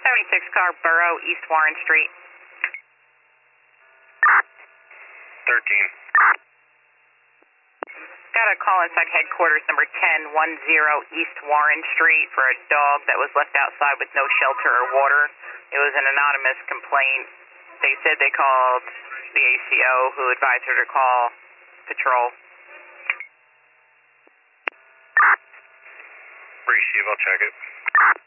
76 Scarborough, East Warren Street. 13. Got a call inside headquarters, number 1010 East Warren Street, for a dog that was left outside with no shelter or water. It was an anonymous complaint. They said they called the ACO, who advised her to call patrol. Receive, I'll check it.